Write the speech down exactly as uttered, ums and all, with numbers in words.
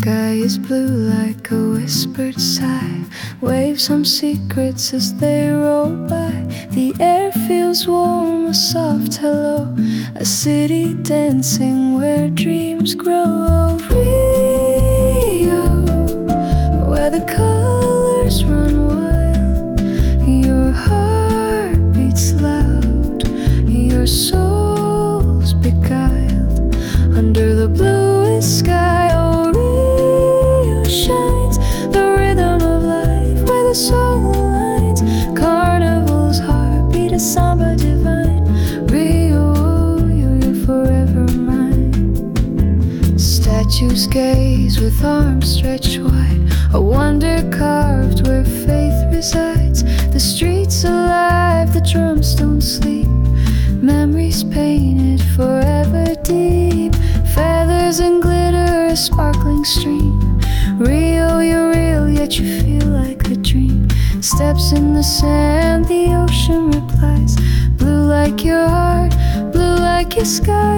sky is blue like a whispered sigh. Waves hum secrets as they roll by. The air feels warm, a soft hello. A city dancing where dreams grow. Rio, where the colors run wild. Your heart beats loud, your soul's beguiled under the bluest sky. Oh, Rio shines, the rhythm of life where the soul aligns. Carnival's heartbeat, a samba divine. Rio, you're forever mine. Statues gaze with arms stretched wide, a wonder carved where faith resides. The streets alive, the drums don't sleep. Memories painted forever deep. Feathers and glitter, a sparkling stream. Rio, you're real, yet you feel like a dream. Steps in the sand, the ocean replies. Blue like your heart, blue like your sky.